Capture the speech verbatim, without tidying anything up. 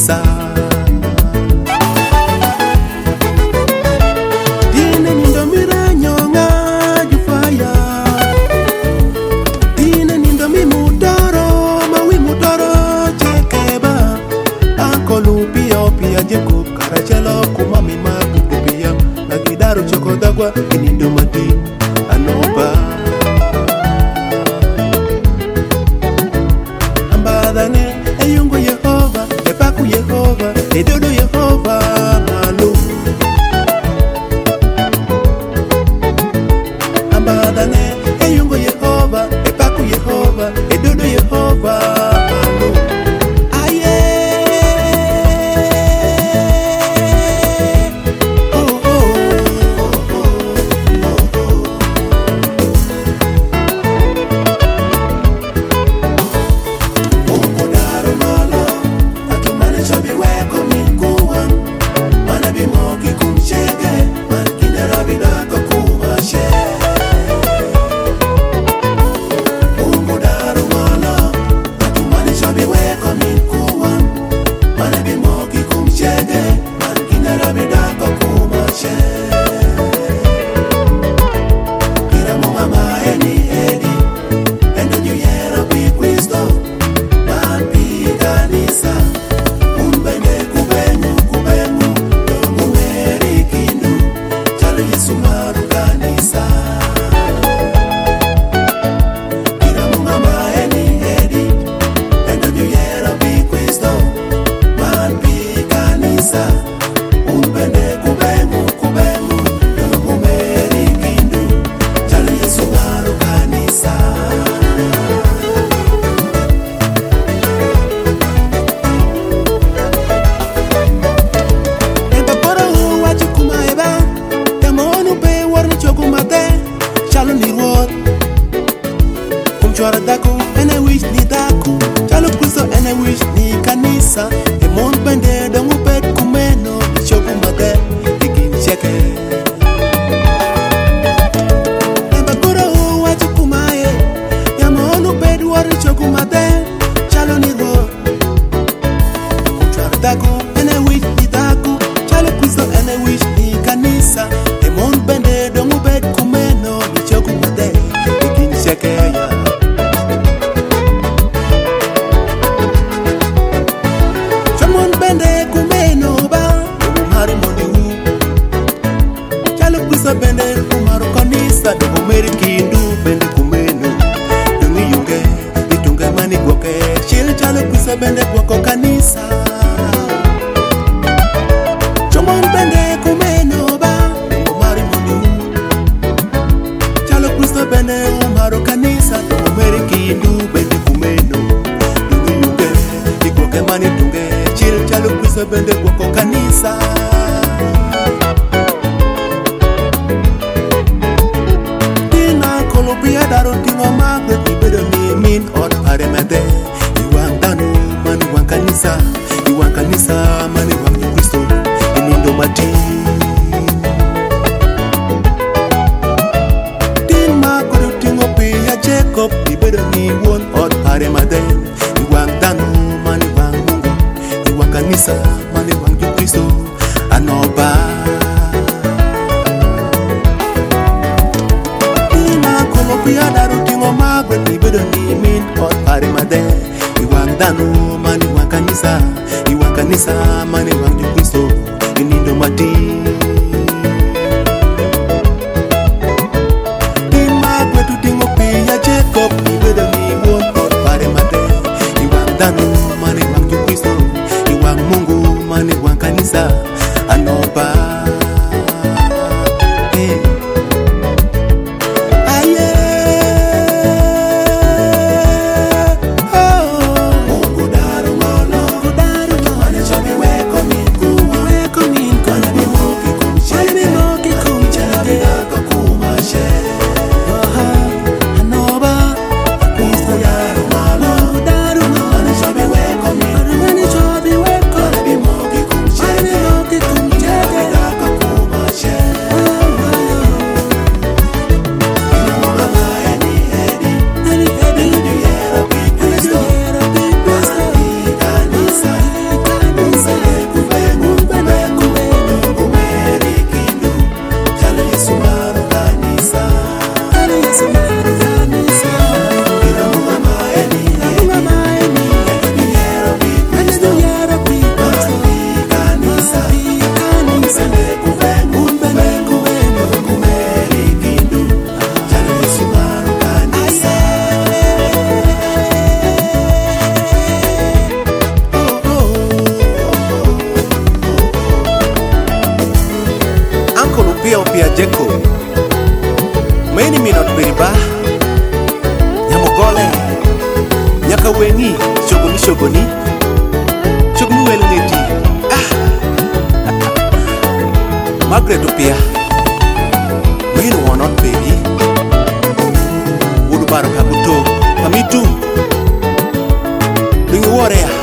kanisa. Dine nindo miranyonga jufaya, dine nindo mi mutoro mawi mutoro chekeba, anko lupio pia jeko karachelo kumami mabubu pia nagidaro choko dagwa nindo mati anoba. Ambadane eyungu Yehova, epaku Yehova, edodo Yehova malu. Ambadane eyungu Yehova, epaku Yehova, edodo Yehova malu. Aye, oh oh oh oh oh. Ukodaro malo, atumane chabi weko mikuwan, mana bimoki kumchege, man kinera bidako kumashe. Ukodaro malo, atumane chabi weko mikuwan, mana bimoki kumchege, man kinera bidako kumashe. Kira mama eni edi, endo nyuyero pi Kristo, man pi kanisa, umbende kubengu kubengu, dongu meri kindu, chalo Yesu maru kanisa. Kira mama eni edi, endo nyuyero pi Kristo, man pi kanisa, umbende kubengu kubengu, dongu meri kindu, chalo Yesu maru kanisa. Eba pora uwa chukuma eba, temonu pe warni chokumate, chalo ni ruot. Kumchwara daku, ene wish ni daku, chalo Kristo ene wish ni kanisa. Emon bende dongu pet kumeno, chokumate, ikin cheke. Eba pora uwa chukuma e, temonu pe warni chokumate, chalo ni ruot. Daku, ene wish ni daku, chalo Kristo ene wish ni kanisa. Emon bende dongu bed kumeno, ni choku made, ikin shekeya. Chamon bende kumeno ba, umari moni hu. Chalo Kristo bende umaru kanisa, dongu meri kindu bende kumeno. Dungi yunge, itunge mani gwoke, chile chalo Kristo bende gwoko kanisa. Chomon bende kumeno ba, umari monu. Chalo Kristo bende umaru kanisa, umeri kindu bende kumeno. Dungi yunge, igwoke mani tunge, chile chalo Kristo bende gwoko kanisa. Tina kolopia daro tingo magre, ibedo ni min ot aremede. Iwang danu mani wang kanisa, iwang kanisa mani wang Kristo, inindo mati. Tin ma kodo tingo pia Jacob, ibedo ni won ot aremede. Iwang danu mani wang Mungu, iwang kanisa mani wang Kristo, anoba. Tina kolopia daro tingo magre, ibedo ni min ot aremede. Iwang danu mani wang kanisa, iwang kanisa mani wang Kristo, inindo mati. Tima kwetu tingo pia Jacob, ibedo ni won ot aremede. Iwang danu mani wang Kristo, iwang Mungu mani wang kanisa, anoba. Eh. Aye. Oh. Ukodaro malo, ukodaro malo, chabi weko miku. Michael upia upia Jeko Maini minot beriba Nyamogole Nyaka wengi Shogoni shogoni Shogoni welneti Ah Margaret upia Maini wanot beri Udu baro kabuto Pamitu Ringu wore ya